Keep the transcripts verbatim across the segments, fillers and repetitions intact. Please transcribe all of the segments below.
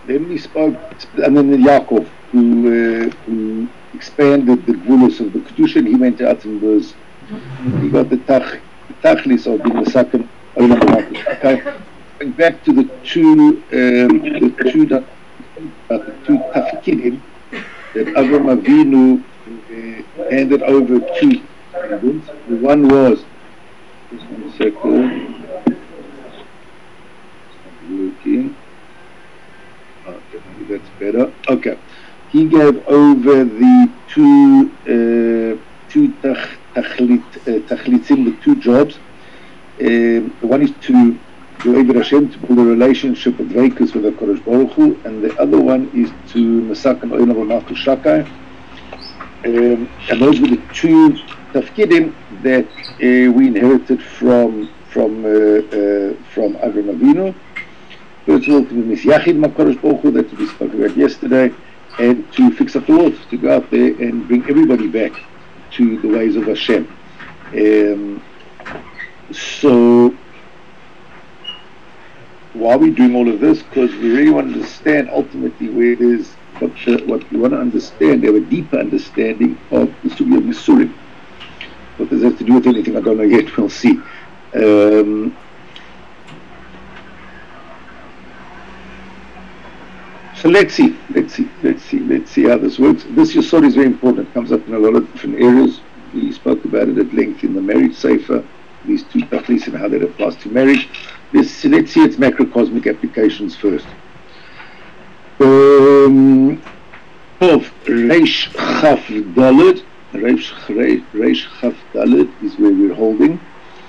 then we spoke, and then Yaakov, who, uh, who expanded the gvulos of the Kedusha, and he went out and was, he got the tach, tachlis of being the second Olam Malchus. Okay, going back to the two, um, the two, uh, the two tafkidim that Avram Avinu uh, handed over to descendants. The one was, just one second, it's not working. Okay, maybe that's better. Okay, he gave over the two uh, two tachlit uh, tachlitzim, the two jobs. Um, one is to Doeg Hashem, to build a relationship with Dveikus with the Kodesh Baruch Hu, and the other one is to Masakan Oinav Malchus Shakai. Um, and those were the two tafkidim that uh, we inherited from from uh, uh, from Avram Avinu. First of all, to be Misyachid Makadosh Baruch Hu, that we spoke about yesterday, and to fix up the world, to go out there and bring everybody back to the ways of Hashem. Um, so, why are we doing all of this? Because we really want to understand ultimately where it is, what, the, what we want to understand, have a deeper understanding of the Sugya of Yisurim. What does that have to do with anything, I don't know yet, we'll see. Um, So let's see, let's see, let's see, let's see how this works. This Yisod is very important. It comes up in a lot of different areas. We spoke about it at length in the marriage sefer, these two tachlis and how that applies to marriage. This, let's see its macrocosmic applications first. Um, of Reish Chaf Daled, Reish, Reish Chaf Daled is where we're holding.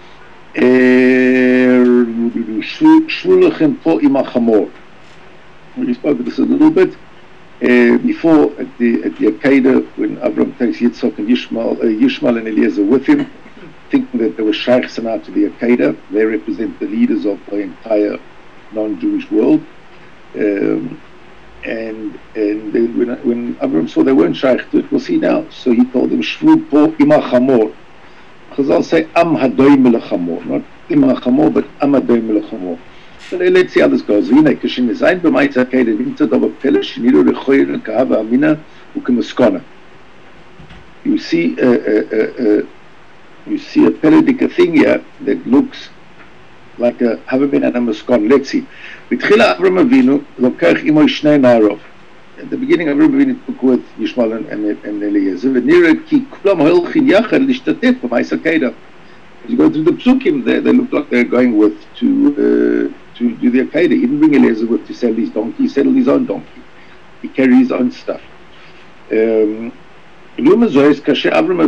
Shvulachem po imachamor. We spoke of this a little bit uh, before at the at the Akedah, when Avram takes Yitzchak and Yishmael, uh, Yishmael and Eliezer with him, thinking that they were shaykhs out to the Akedah. They represent the leaders of the entire non-Jewish world. Um, and and then when, when Avram saw they weren't shaykh to it, we'll see now. So he told them, Shvu po ima chamor. Chazal say, Am hadoim melachamor. Not ima chamor, but Am hadoim melachamor. So let's see how this goes. You see, uh, uh, uh, you see a periodic thing here that looks like a Havabin and a Muskon. Let's see. At the beginning, Avram Avinu took with Yishmael and, and, and Eliezer. As you go through the psukim, they, they look like they're going with to uh, to do the Akedah. He didn't bring Eliezer with to sell his donkey, he settled his own donkey. He carried his own stuff. Um, Avram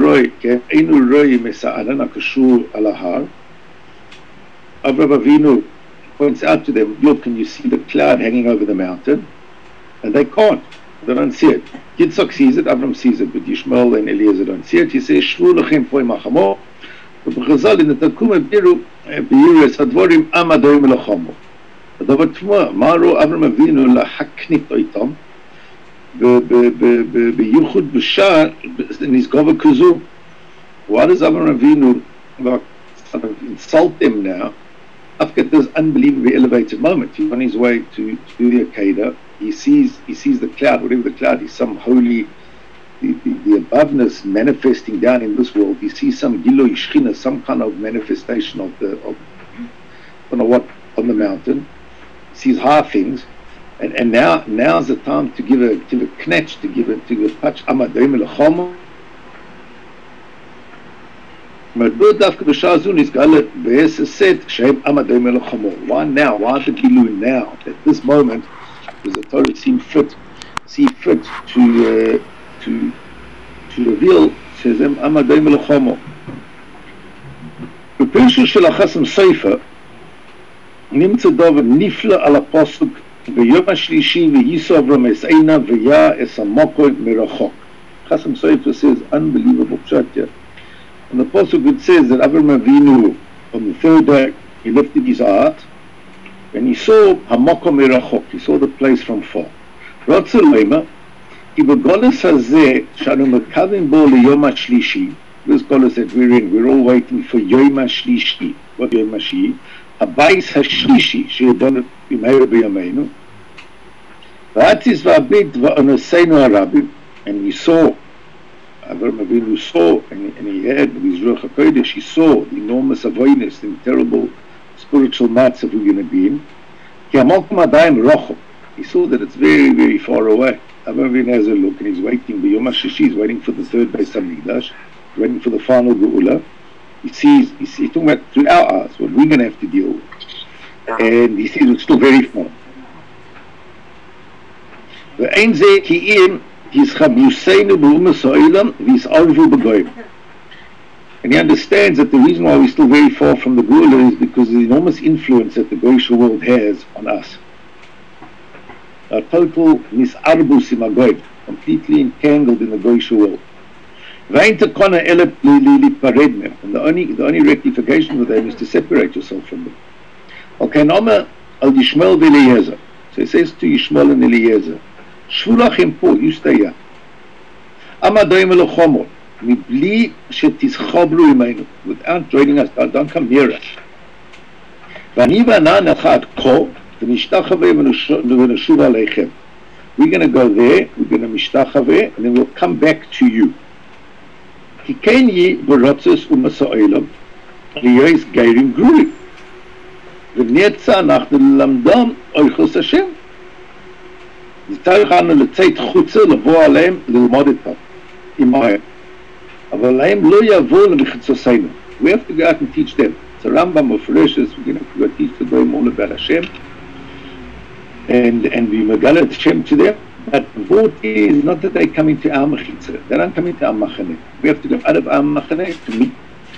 Avinu points out to them, look, can you see the cloud hanging over the mountain? And they can't. They don't see it. Yitzchak sees it, Avram sees it, but Yishmael and Eliezer don't see it. He says, Shvu lechem po imachamor. ובחז"ל in the Tanchum הביאו ביורס הדבורים עם הדברים מלחמו. הדבר תמוה, מה ראו אברהם אבינו להקנית איתם בייחוד בשעה נסגובה כזו. Why does Avraham Avinu like, sort of insult them now after this unbelievably elevated moment? He's on his way to, to do the Akedah. He sees he sees the cloud, whatever the cloud is, some holy The, the, the aboveness manifesting down in this world. He sees some Giloi Shechina, some kind of manifestation of the, of, I don't know what, on the mountain. He sees high things, and, and now now's the time to give a give a knetch, to give a to give a touch. Amadoim lechomo. Why now? Why the Gilui now? At this moment, does the Torah seem fit, see fit to uh, to to reveal, says them Amadoim Lechomo. בפרשו של החסם ספר נמצא דבר נפלא על הפסוק ביום השלישי וייסעו אברהם אס עינה ויה אס המוקו מרחוק. Chasam Sofer says unbelievable pshat. And the pasuk it says that Avraham Avinu on the third day he lifted his heart and he saw Hamakom Merachok, he saw the place from far. Ratzul Lema Ki b'golos hazeh shanu mekavim bo liyom hashlishi. This golos that we're in, we're all waiting for Yom HaShlishi. What Yom HaShlishi? Habayis HaShlishi, she'edon b'meir b'yameinu. V'atzis v'abit v'onoseinu harabim, and we saw, Avram Avinu saw, and, and he heard with his Ruach HaKodesh, he saw the enormous avoidness, the terrible spiritual matzav we're going to be in. Ki hamalkum adayim rochom. He saw that it's very, very far away. Avram Avinu has a look, and he's waiting. B'yom HaShishi, he's waiting for the third Beis HaMikdash, waiting for the final Geula. He sees, he's, he's talking about through our eyes, what we're going to have to deal with. And he sees it's still very far. Ve'ein zeh ki im hischabyuseinu b'umas ha'olam v'yis'arvu b'goyim. And he understands that the reason why we're still very far from the Geula is because of the enormous influence that the Goyish world has on us. A total mis'arbus im ha'goyim, completely entangled in the Goyish world. And the only the only rectification for them is to separate yourself from them. Okay, Nama al Yishmael v'Eliezer. So he says to Yishmael and Eliezer, Shvulachem po, you stay here. Amadoim elochamor, mibli shetizchabru imeinu, without joining us, don't come near us. V'ani v'ana nechat ko, v'nishtachaveh v'nushuv aleichem. We're going to go there, we're going to mishtachaveh, and then we'll come back to you. Ki ken yi b'rotzes umas ha'olam, liyois geirim gruim. ונצא אנחנו ללמדם אויכוס השם. זה צריך לנו לצאת חוצה, לבוא עליהם, ללמוד איתם, עמהם. אבל להם לא יבואו למחצוסינו. We have to go out and teach them. It's a Rambam of Rishis, we're going to go teach to them all about Hashem. And, and we megala Hashem to them. But what is not that they come into our mechitza. They don't come into our machane. We have to go out of our machane to meet.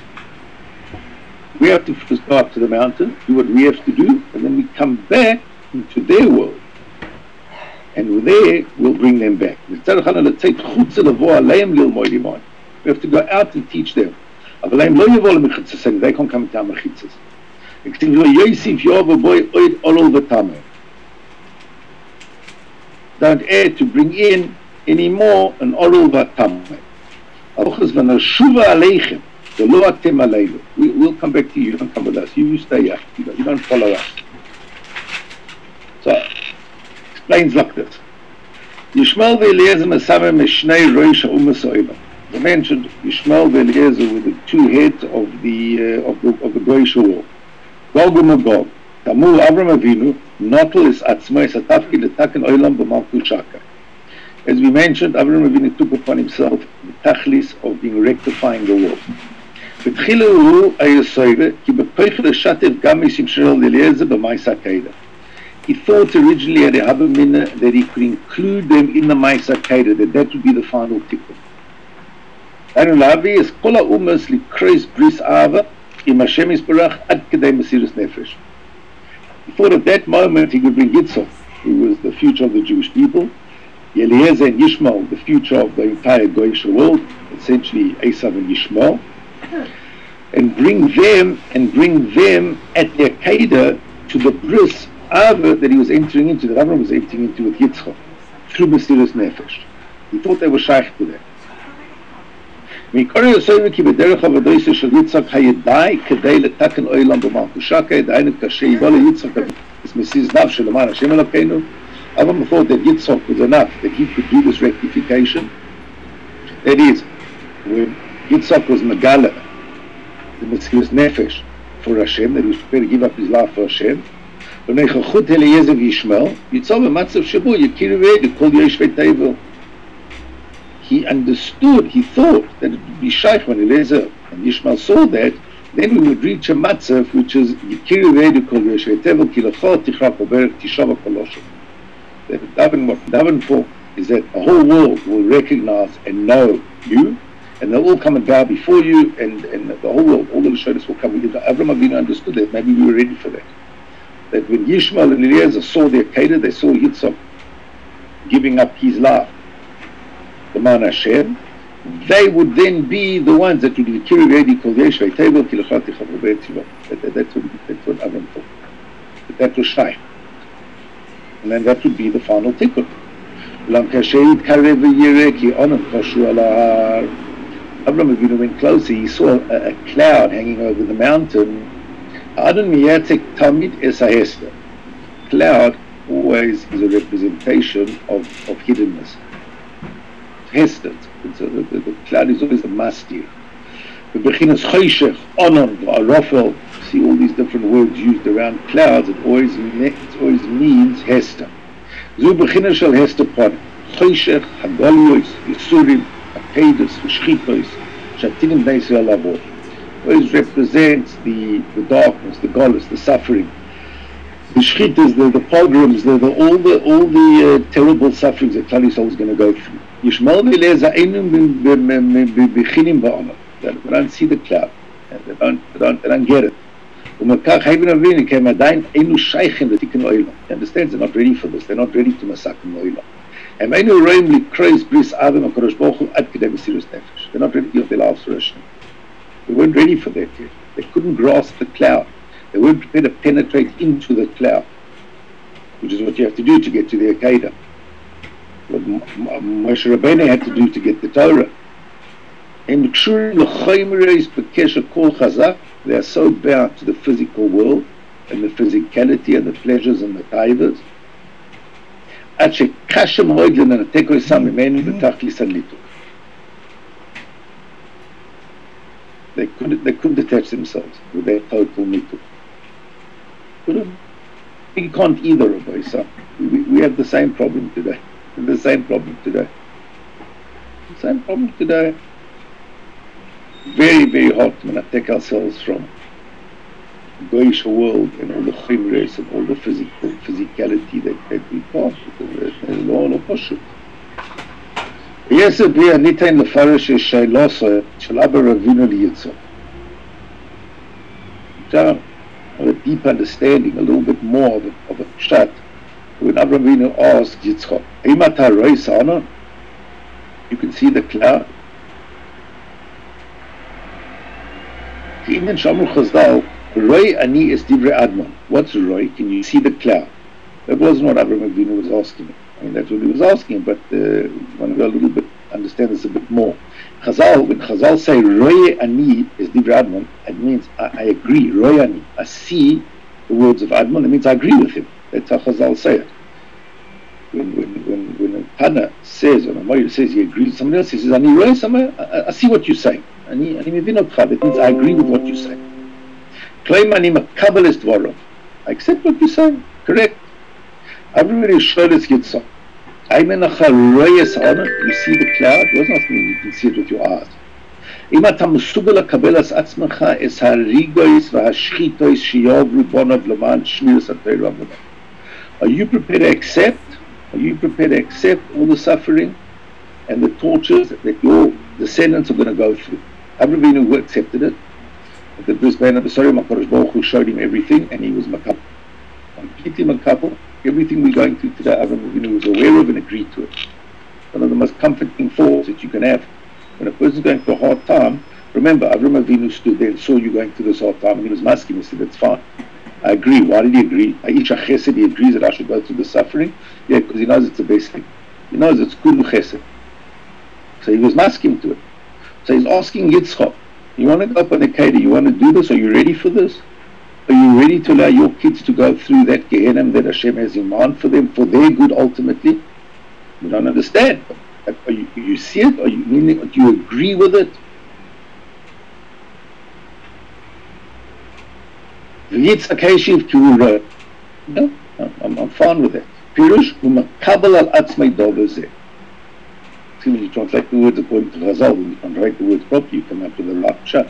We have to first go up to the mountain, do what we have to do, and then we come back into their world. And there, we'll bring them back. We have to go out and teach them. They can't come to our mechitzas. Don't add to bring in any more an orul v'tameh. The Lo atem aleilu. We will come back to you. You don't come with us. You, you stay here. You don't, you don't follow us. So, explains like this. Yishmael ve'Eliezer mesame meshnei roish ha'umas ha'olam. As I mentioned, Yishmael ve'Eliezer were the two heads of the uh, of the of the Goyish world. Gog u'Magog. Tamul Avram Avinu notel es atzmo es atafki letaken olam b'malchut shaka. As we mentioned, Avram Avinu took upon himself the tachlis of being rectifying the world. He thought originally at a Habamina that he could include them in the Maisa Keda, that that would be the final tikkun. And Lavi is Kola Umas Likreis Bris Ava im Hashem Yisbarach Ad Kedei Mesiras Nefesh. He thought at that moment he could bring Yitzhak, who was the future of the Jewish people, Eliezer and Yishmael, the future of the entire Goyish world, essentially Esav and Yishmael, and bring them and bring them at their Keda to the bris Ava that he was entering into, that Abraham was entering into with Yitzchak through Mesiras Nefesh. He thought they were shaykh to them. מקורא יסוינו כי בדרך עבודתו של יצחק הידעי כדי לתקן עולם במלכות שקה, דהיינו כאשר יבוא ליצחק את מסיס נפש למען השם אלוקינו. Abraham thought that Yitzchak was enough, that he could do this rectification. That is, when Yitzchak was Megala, the Mesiras Nefesh for Hashem, that he was prepared to give up his life for Hashem, ונוכחות אליעזר וישמעאל, יצא במצב שבו יכירו וידעו כל יושבי תבל. He understood, he thought that it would be shaykh when Eliezer and Yishmael saw that, then we would reach a matzav which is Yikiru Veidu Kol Yeshvei Tevel Kilachot Tichra Koberek Tishava Koloshem. That daven, what daven for is that the whole world will recognize and know you, and they'll all come and bow before you, and, and the whole world, all the Rishonos will come. Avraham Avinu understood that. Maybe we were ready for that. That when Yishmael and Eliezer saw their Kedah, they saw Yitzhak giving up his life, the Man Hashem, they would then be the ones that would be the Kiri Vedi Kol Yeshvei Tevel Kilachot Tichra Koberek Tishava. That's what that's what Avraham thought. But that was shy. And then that would be the final tikkun. Abraham Avinu went closer, he saw a, a cloud hanging over the mountain. Cloud always is a representation of, of hiddenness. Hesed. It's a, the, the cloud is always a mastir. The beginner's choshech, onon, arofel. See all these different words used around clouds. It always it always means hester. Zu beginner shall hester pon. Choshech, hagoliois, yisurim, akedas, v'shchitos, shatinim b'Yisrael lavor. Always represents the the darkness, the golus, the suffering. The shchitas, the, the pogroms, the, the all the all the uh, terrible sufferings that Klal Yisrael is going to go through. Yishmael v'eleza einum b'chinim ba'olam. They don't see the cloud. They don't, they don't, they don't get it. He understands they're not ready for this. They're not ready to masakim oilam. They're not ready to give their lives for Hashem. They weren't ready for that yet. They couldn't grasp the cloud. They weren't prepared to penetrate into the cloud, which is what you have to do to get to the Akedah. What Moshe Rabbeinu had to do to get the Torah. They are so bound to the physical world and the physicality and the pleasures and the taivas. They couldn't, they couldn't detach themselves with their total nituk. Couldn't. We can't either, Rabbi Isa. We, we have the same problem today. The same problem today. The same problem today. Very, very hard to take ourselves from the Goyish world and all the chimres and all the physical physicality that, that we can't. There's no no pashut. Yes, it be a nitain lefarish shaylosa shel Abba Ravinu liyitzah. Have a deep understanding, a little bit more of a, of a pshat. When Abba Ravinu asked Yitzchak, "Imata rois anon?" You can see the cloud. Even Shamru Chazdal, Roy ani is divrei admon. What's Roy? Can you see the cloud? That wasn't what Avraham Avinu was asking him. I mean, that's what he was asking, but uh, I want to go a little bit, understand this a bit more. Chazal, when Chazal say Roy ani is divrei admon, it means I, I agree. Roy ani, I see the words of Admon. It means I agree with him. That's how Chazal say it. When when when when a Tana says, or a Moyer says he agrees with somebody else, he says, Ani Roy somewhere. I, I see what you say. It means I agree with what you say. Claim ani makabel dvarov. I accept what you say. Correct. Everybody showed us Yitzhak. I mean, you see the cloud. It wasn't asking you can see it with your eyes. Are you prepared to accept? Are you prepared to accept all the suffering and the tortures that your descendants are going to go through? Avraham Avinu accepted it. At the first Bein HaBesarim, HaKadosh Baruch Hu showed him everything, and he was makabel, completely makabel. Everything we're going through today, Avraham Avinu was aware of and agreed to it. One of the most comforting thoughts that you can have when a person's going through a hard time. Remember, Avraham Avinu stood there and saw you going through this hard time, and he was masking. He said, "That's fine. I agree." Why did he agree? Aisha Chesed, he agrees that I should go through the suffering. Yeah, because he knows it's the best thing. He knows it's Kulu Chesed. So he was masking to it. So he's asking Yitzchak, you want to go up on the Akedah, you want to do this? Are you ready for this? Are you ready to allow your kids to go through that Gehenna that Hashem has in mind for them, for their good ultimately? You don't understand. Are you, you see it? Are you meaning? Do you agree with it? Yitzchak Heshiv Kiru. No, I'm, I'm fine with that. Pirush u'makabel al atzmei dover zeh. See, when you translate the words according to Chazal, when you translate the words properly, you come up with the right pshat.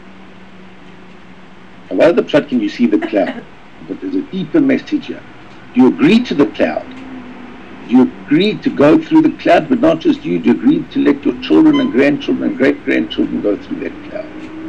And why the pshat can you see the cloud? But there's a deeper message here. Do you agree to the cloud? Do you agree to go through the cloud, but not just you? Do you agree to let your children and grandchildren and great-grandchildren go through that cloud?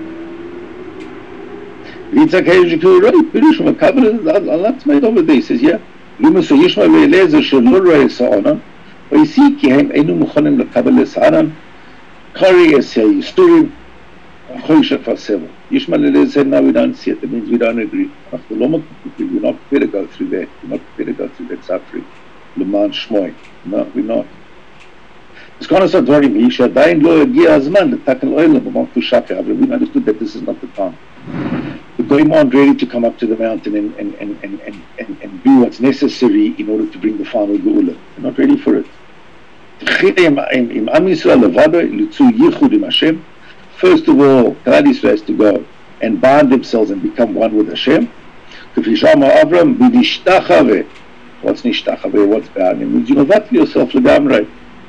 Yitzchak Heshiv Kiru, Pirush u'makabel al atzmei dover zeh. He says, yeah. Luma so Yishmael ve'Eliezer shelo ro'eh sa'onan. We see ki hem einu muchanim lekabel es'anan. Kari es ha'yisturim. Choshech v'sevel. Yishmael and Eliezer said, no, we don't see it. That means we don't agree. We're not prepared to go through that. We're not prepared to go through that suffering. L'man shmoy. No, we're not. It's kind of so dvarim. Yishadayin lo yagia hazman l'taken l'olam b'mon tushaka. We understood that this is not the time. The goyim aren't ready to come up to the mountain and and and and and and, and do what's necessary in order to bring the final Geula. They're not ready for it. First of all, Klal Yisrael has to go and bind themselves and become one with Hashem. What's nishtachave? What's bound? It means you mevat yourself legamrei.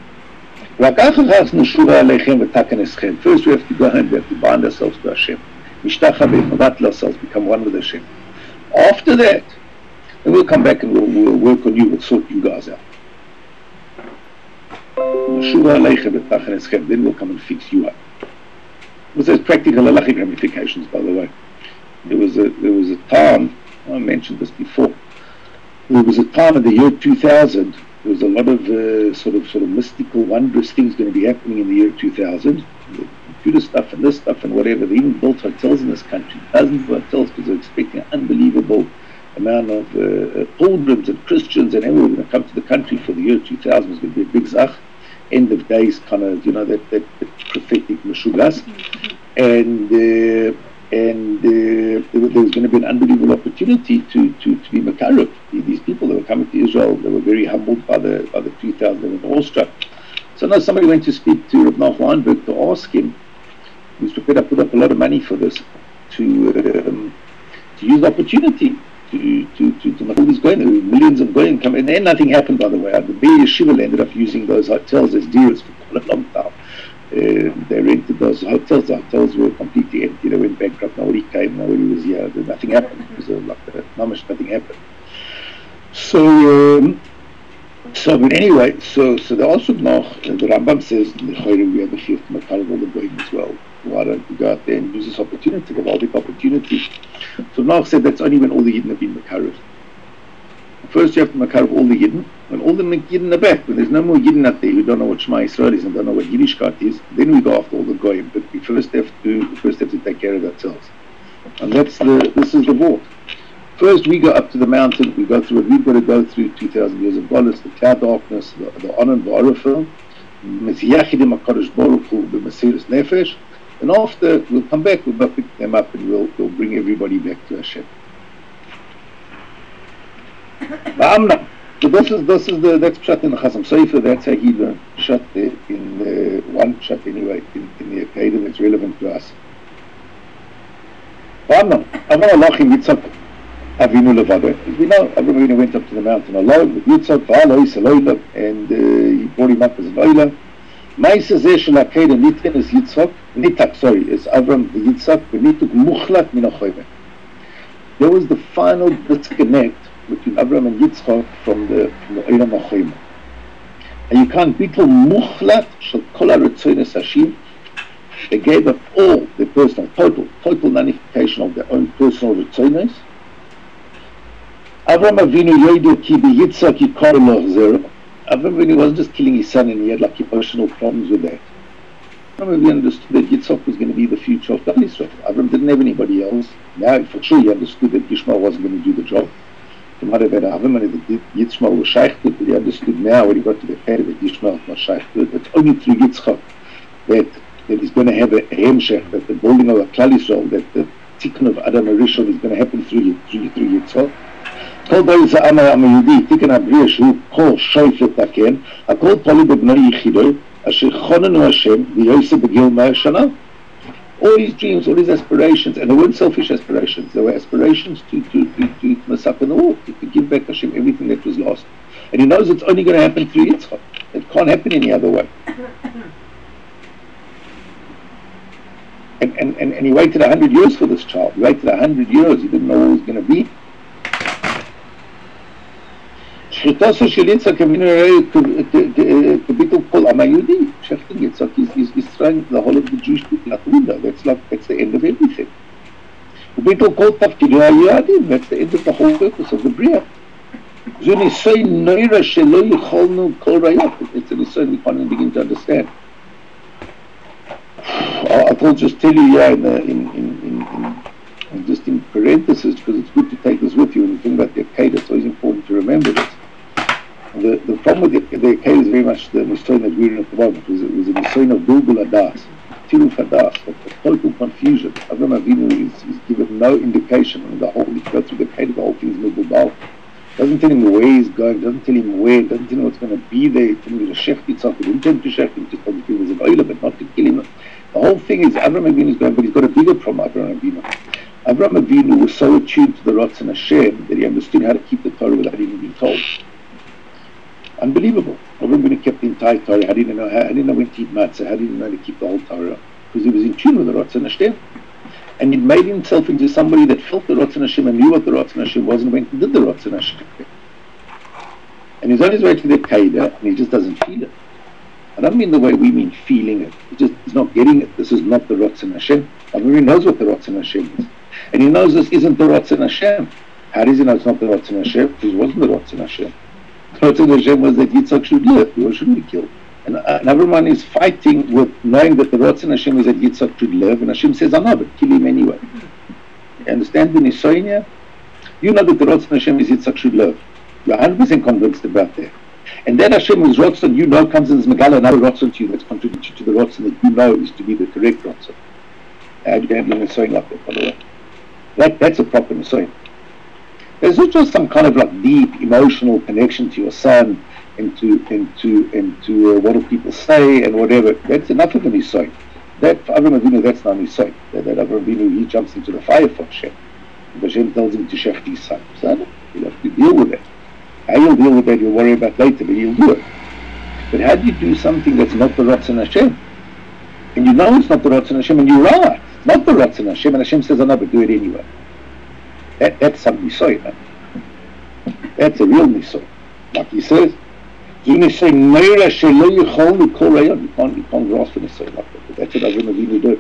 First we have to go and we have to bind ourselves to Hashem. Nishtachave, mevat ourselves, become one with Hashem. After that, then we'll come back and we'll, we'll work on you, we'll sort you guys out. Then we'll come and fix you up. Because there's practical halachic ramifications, by the way. There was a there was a time, I mentioned this before. There was a time in the year two thousand. There was a lot of uh, sort of sort of mystical, wondrous things going to be happening in the year two thousand. The computer stuff and this stuff and whatever. They even built hotels in this country, dozens of hotels, because they're expecting an unbelievable amount of uh, pilgrims and Christians and everyone going to come to the country for the year two thousand. It's going to be a big zach. End of days, kind of, you know, that, that, that prophetic meshugas, and uh, and uh, there, there was going to be an unbelievable opportunity to to, to be Makarov. These people that were coming to Israel, they were very humbled by the by the two thousand. They were awestruck. So now somebody went to speak to Rav Nach Weinberg to ask him. He was prepared to put up a lot of money for this, to um, to use the opportunity. To, to, to, to make all these going, there were millions of going come, and then nothing happened, by the way. The Be'er Yeshiva ended up using those hotels as dealers for quite a long time. Uh, they rented those hotels. The hotels were completely empty. They went bankrupt. Nobody came. Nobody was here. Nothing happened. It was a, like a, nothing happened. So, um, so but anyway, so so the also noch, the Rambam says the Chayre we have a shift Makar all the going as well. Why don't you go out there and use this opportunity, the Valdik opportunity? So Nach said that's only when all the Yidden have been Makarov. First you have to Makarov all the Yidden. When all the Yidden are back, when there's no more Yidden out there who don't know what Shema Yisrael is and don't know what Yiddishkeit is, then we go after all the Goyim. But we first have to we first have to take care of ourselves. And that's the this is the vault. First we go up to the mountain, we go through what we've got to go through, two thousand years of Golos, the cloud darkness, the, the Onan Ba'arafel, Mesiyachidim HaKadosh Baruch Hu, the Mesiris Nefesh. And after, we'll come back, we'll pick them up and we'll, we'll bring everybody back to Hashem. Ba'amna. So this is, this is the, that's Pshat in the Chasam Sofer, that's how he learned Pshat in the, one Pshat anyway, in, in the Akedah that's relevant to us. Ba'amna. Amar Alachim Yitzhak Avinu Levado. As we know, Avraham went up to the mountain alone with Yitzhak, V'alo Yis Eloila, and uh, he brought him up as an Oila. Ma'isa zeh shel Akedah nitken is Yitzhak, Nitak, sorry, is Avram the Yitzhak, v'nituk muchlat min ha'choyve. There was the final disconnect between Avram and Yitzhak from the from the Olam HaChoyme. And you can't bittul muchlat shel kol ha'retzonos Hashem. They gave up all their personal, total, total nullification of their own personal retzonos. Avram Avinu yoydu ki b'Yitzhak yikar lo chzera. Avram Avinu wasn't just killing his son and he had like emotional problems with that. Avram Avinu understood that Yitzhak was going to be the future of Klal Yisrael. Avram didn't have anybody else. Now, for sure, he understood that Yishmael wasn't going to do the job. He might have had Avram and that Yitzhak was shaykh to it, but he understood now when he got to the head that Yishmael was not shaykh to it. It's only through Yitzhak that, that he's going to have a hemshech, that the building of a Klal Yisrael, that the tikkun of Adam Arishon is going to happen through, through, through Yitzhak. כל דור זה עם היהודי, תיקן הבריא שהוא כל שויפת תקן, הכל תלוי בבני יחידו, אשר חוננו השם, ויוסף בגיל מאה שנה. All his dreams, all his aspirations, and they weren't selfish aspirations, they were aspirations to, to, to, to, to mess up in the war, to, to give back Hashem everything that was lost. And he knows it's only going to happen through Yitzchak. It can't happen any other way. And, and, and, and he waited a hundred years for this child. He waited a hundred years, he didn't know what it was going to be. שחיטוסו של יצחק אבינו כביטול כל עם היהודי. Shechting Yitzhak is, is, is throwing the whole of the Jewish people out the window. That's like, that's the end of everything. וביטול כל תפקידו היהודים. That's the end of the whole purpose of the Bria. זה ניסיון נוירה שלא יכולנו כל ראיות. It's a ניסיון we can't even begin to understand. I will just tell you here in, the, in, in, in, in just in parentheses, because it's good to take this with you when you think about the Akedah. It's always important to remember this. The, the problem with the, the Akedah is very much the Nisayon that we're in at the moment. It was, it was a Nisayon of Bilbul Adas, Tiruf Adas, of total confusion. Avram Avinu is, is given no indication on the whole. If you go through the Akedah, the whole thing is Bilbul Bal. Doesn't tell him where he's going, doesn't tell him where, doesn't tell him what's going to be there, telling him to shech Yitzhak, he didn't tell him to shech him, just told him he was an oiler, but not to kill him. The whole thing is, Avraham Avinu is going, but he's got a bigger problem, Avraham Avinu. Avraham Avinu was so attuned to the Ratzon Hashem that he understood how to keep the Torah without even being told. Unbelievable. Avraham Avinu kept the entire Torah, how did he know, how, how did he know when to eat matzah, how did he know to keep the whole Torah? Because he was in tune with the Ratzon Hashem. And he made himself into somebody that felt the Ratzon Hashem and knew what the Ratzon Hashem was and went and did the Ratzon Hashem. And he's on his way to the Kedah and he just doesn't feel it. I don't mean the way we mean feeling it. He just he's not getting it. This is not the Ratzon Hashem. I mean, he knows what the Ratzon Hashem is. And he knows this isn't the Ratzon Hashem. How does he know it's not the Ratzon Hashem? Because it wasn't the Ratzon Hashem. The Ratzon Hashem was that Yitzhak should live. He shouldn't be killed. And, uh, and everyone is fighting with knowing that the Ratzon Hashem is that Yitzhak should live, and Hashem says, I know, but kill him anyway. You understand the Nisoinia? You know that the Ratzon Hashem is Yitzhak should live. You're one hundred percent convinced about that. And then Hashem whose Ratzon you know comes in as Megala, another Ratzon to you that's contributed to the Ratzon that you know is to be the correct Ratzon. How do you handle a Nisoin like that, by the way? That, that's a proper Nisoin. There's not just some kind of like deep emotional connection to your son, into into into uh, what do people say and whatever. That's enough of a nisoy. That for Avraham Avinu, that's not nisoy. That, that Avraham Avinu, he jumps into the fire for Hashem. And Hashem tells him to shech his son. So you'll have to deal with that. How you'll deal with that, you'll worry about later, but you'll do it. But how do you do something that's not the Ratzon Hashem? And you know it's not the Ratzon Hashem, and you're right. It's not the Ratzon Hashem, and Hashem says, I know, but do it anyway. That, that's some nisoy, man. That's a real nisoy. Like he says, you can't, you can't grasp and say like that. But that's what Avraham Avinu did.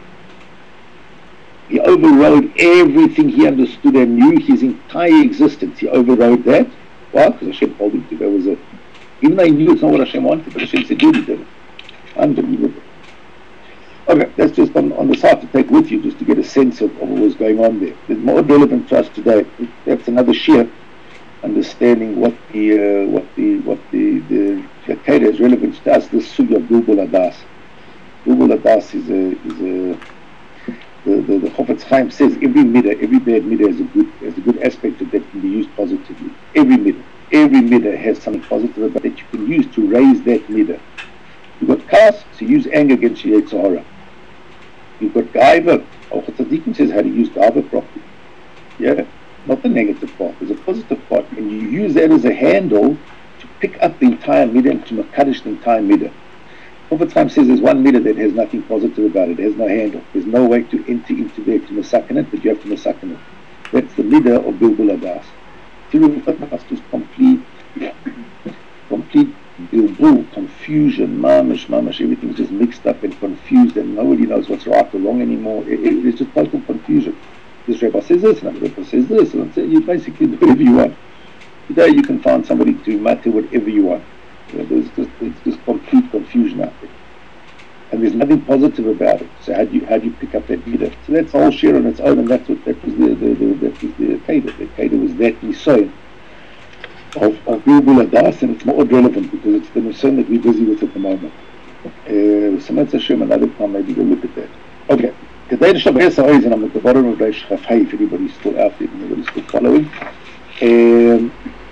He overrode everything he understood and knew, his entire existence. He overrode that. Why? Because Hashem told him to. There was a, even though he knew it's not what Hashem wanted, but Hashem said, do it, did it. Unbelievable. Okay, that's just on, on the side to take with you, just to get a sense of, of what was going on there. It's more relevant to us today. That's another shir. Understanding what the uh, what the what the the Kedah is relevant to us. This sugya of Gilgul Adas. Gilgul Adas is a is a the the, the Chofetz Chaim says every midah, every bad midah has a good has a good aspect of that can be used positively. Every midah, every midah has something positive about that you can use to raise that midah. You've got kas, so use anger against your Yetzer Hara. You've got gaiva. Al Tzadikim says how to use gaiva properly. Yeah. Not the negative part, there's a positive part, and you use that as a handle to pick up the entire midah and to makadish the entire midah. Prophet Chaim says there's one midah that has nothing positive about it, it has no handle, there's no way to enter into there to masakin it, but you have to masakin it. That's the midah of Bilbul Adas. Bilbul Adas is complete, complete bilbul, confusion, mamash, mamash, everything's just mixed up and confused and nobody knows what's right or wrong anymore. It, it, it's just total confusion. This Rebbe says this, another Rebbe says this, and you basically do whatever you want. Today you can find somebody to matter whatever you want. You know, there's just, it's just complete confusion out there. And there's nothing positive about it. So how do you how do you pick up that midah? So that's all share on its own, and that's what that was the the, the that was the Kedah. The Kedah was that nisoy of of Gilgul Adas, and it's more relevant because it's the nisoy that we're busy with at the moment. Uh, so let's assume another time maybe we'll look at that. Okay. Today the Shabbos always, and I'm at the bottom of Reish Chaf Hey, if anybody's still out there, if anybody's still following. Um,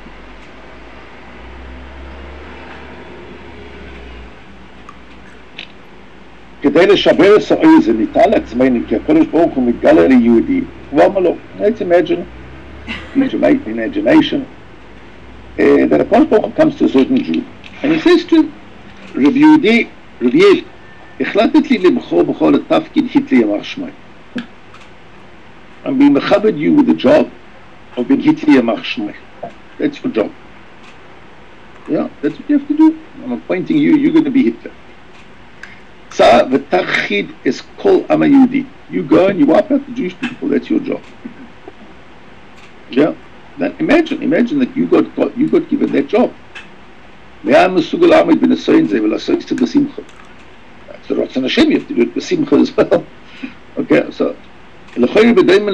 Today the Shabbos always, and Nital Atzmeinu, Ki HaKadosh Baruch Hu Mitgala LiYehudi. V'amalo, let's imagine, use your imagination, uh, that HaKadosh Baruch Hu comes to a certain Jew, and he says to Rabbi Yehudi, Rabbi Yehudi, החלטת לי לבחור בכל התפקיד היטלי ימח שמי. I'm being mechabed you with the job of being Hitler yamach shmei. That's your job. Yeah, that's what you have to do. I'm appointing you, you're going to be Hitler. Sa v'tachid es kol ama Yehudi. You go and you wipe out the Jewish people, that's your job. Yeah. Then imagine, imagine that you got, got you got given that job. That's the Ratzon Hashem, you have to do it with Simcha as well. Okay, so that's what Avraham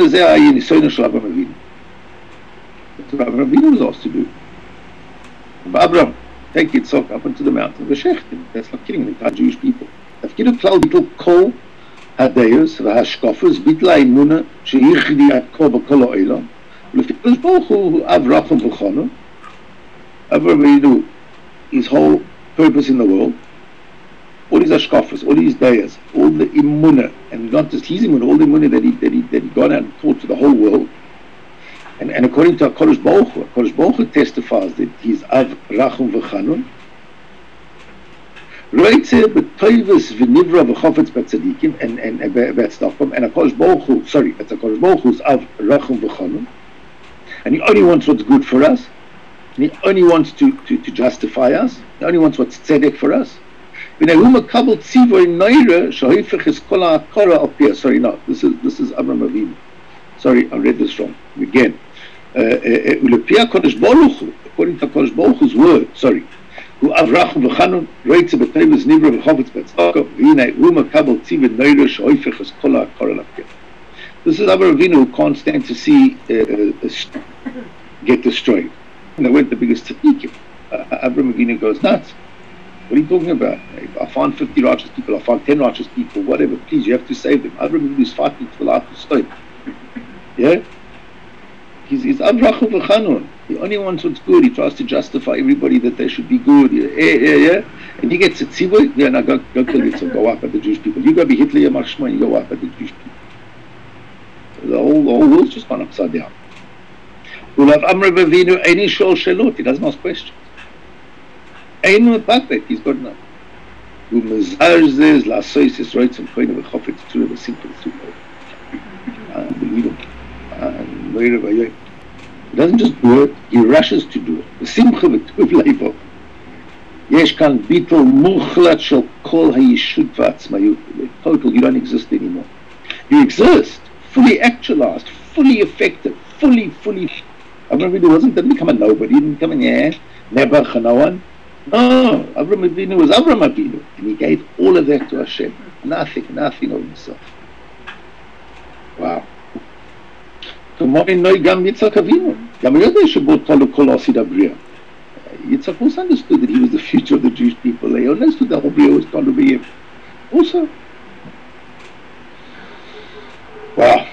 Avinu was asked to do. Abraham, take Yitzhak up into the mountain, that's not killing the entire Jewish people. תפקיד הכלל ביטל כל הדעות וההשקפות, ביטל האמונה שהיא יחידה כה בכל העולם, his whole purpose in the world, all his ashkafas, all his dayas, all the immunah, and not just his immunah, all the immunah that he, that he, that he got out and taught to the whole world. And, and according to HaKadosh Baruch Hu, HaKadosh Baruch Hu testifies that he's Av Rachum V'Chanun. Roitze b'toivus v'nivra v'chofetz b'tzadikim, and and b'tzadkim, and HaKadosh Baruch Hu, sorry, it's HaKadosh Baruch Hu's Av Rachum V'Chanun, and he only wants what's good for us, and he only wants to, to, to justify us, he only wants what's tzedek for us. Sorry, no, this is this is Avraham Avinu. Sorry, I read this wrong. Again, according to HaKadosh Baruch Hu's word, sorry, this is Avraham Avinu who can't stand to see uh, uh, get destroyed. And they weren't the biggest tzaddikim. Uh, Avraham Avinu goes nuts. What are you talking about? I found fifty righteous people, I found ten righteous people, whatever. Please, you have to save them. Avraham Avinu is fighting for the life of stone. Yeah? He's, he's Av Rachum V'Chanun. He only wants what's good. He tries to justify everybody that they should be good. Yeah, yeah, yeah. And he gets a tzivui. Yeah, now go, go kill yourself. Go up at the Jewish people. You go be Hitler, Yamar Shema, you go up at the Jewish people. The whole, the whole world's just gone upside down. Ulav Amr Avinu Eini Shol Shelot. He doesn't ask questions. Einu Bakbek. He's got enough. Umezarz La Sois is right some kind of a chofet to the simple to unbelievable. He doesn't just do it, he rushes to do it. The simcha v'tuv leivo. Yesh kan bittul muchlat shel kol hayishut v'atzmayut. Total, you don't exist anymore. You exist, fully actualized, fully effective, fully, fully. Avraham Avinu wasn't, didn't become a nobody, he didn't come in here, never no one. No, Avraham Avinu was Avraham Avinu, and he gave all of that to Hashem. Nothing, nothing of himself. Wow. Yitzhak also understood that he was the future of the Jewish people. They understood that Bria was going to be him. Also. Wow.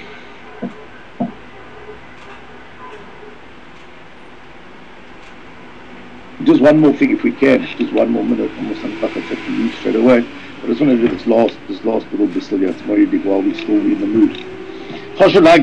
Just one more thing if we can, just one more minute, almost I'm back to leave straight away. But I just want to do this last this last little bit while we're still in the mood. You must know that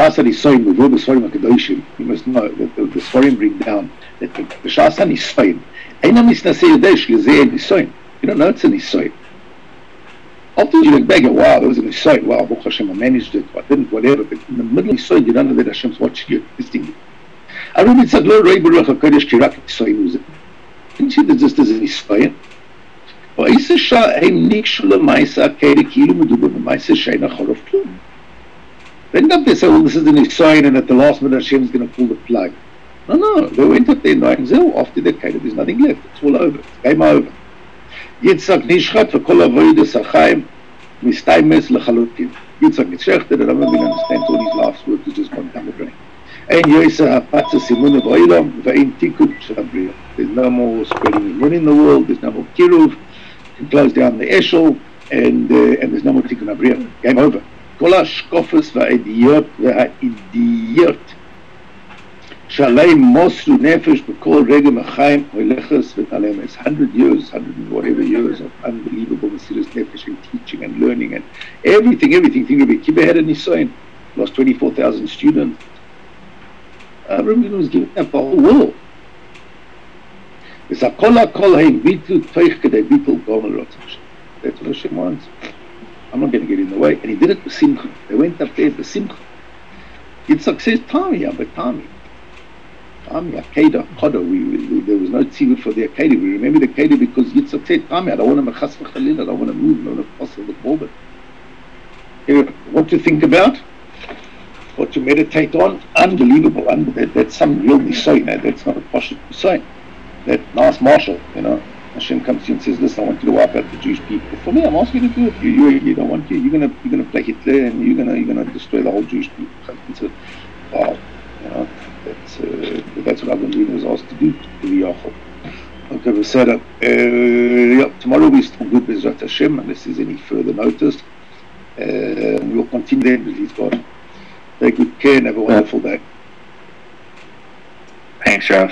the, the Sforim bring down that the B'shas HaNisoyin, Eina Misnaseh Yodesh Gezeh Nisoyin. You don't know it's a Nisoyin. After you look back, wow, there was a Nisoyin. Wow, Baruch Hashem, I managed it, I didn't, whatever. But in the middle of Nisoyin, you don't know that Hashem's watching you, listening you. I remember it's a glory, Rei Baruch HaKodesh Kirak Nisoyin was it. Didn't see that just as a Nisoyin? V'Isa Sha'em Nikshu L'Maisa Kere Kilu Meduba V'Maisa Sheina Chorof Klum. They ended up there saying, well, this is the Nisoyin, and at the last minute Hashem's going to pull the plug. No, no, they went up there knowing, Zil, after the Keder, there's nothing left, it's all over, it's game over. Yitzhak Nishchat, v'kol avodas ha'chaim, mistaymes l'chalutin. Yitzhak Nishchat, and Avraham Avinu understands all his life's work is just gone down the drain. Ein yoysa ha'patza simuna v'olam, v'ein tikut sh'abriya. There's no more spreading imun in the world, there's no more kiruv, can close down the eshel, and, uh, and there's no more tikkun abriya. Game over. כל השקופס והאידיוט והאידיוט שעליהם מוסרו נפש בכל רגע מחיים הולכס ותעלמס. Hundred years, hundred and whatever years of unbelievable Mesiras Nefesh and teaching and learning and everything, everything. Think of it. Kibbeh had a Nisoyin, lost twenty-four thousand students. Avraham Avinu was giving up the whole world. That's what Hashem wants. I'm not going to get in the way. And he did it with Simcha. They went up there with Simcha. Yitzhak says, Tami, but Tami. Tami, Akedah, Chodah. We, we, there was no tzivut for the Akedah. We remember the Akedah because Yitzhak said, Tami, I don't want to mechas v'chalil, I don't want to move, I don't want to pass the forward. What to think about, what to meditate on, unbelievable. Un that, that's some real nisoyin. That's not a posh nisoyin. That nice marshal, you know. Hashem comes to you and says, listen, I want you to wipe out the Jewish people. For me, I'm asking you to do it. You, you, you don't want to. You're gonna, you're gonna play Hitler, and you're gonna, you're gonna destroy the whole Jewish people. So, wow, you know, that's uh, that's what Avraham Avinu was asked to do to be Yaakov. Okay, we said, uh, yeah, tomorrow we still good Bezrat Hashem, unless there's any further notice. Uh, we'll continue then, please God. Take good care and have a wonderful day. Thanks, Rav.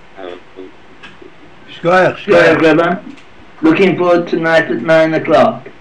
Shkoyach, shkoyach, Rebbe. Looking forward tonight at nine o'clock.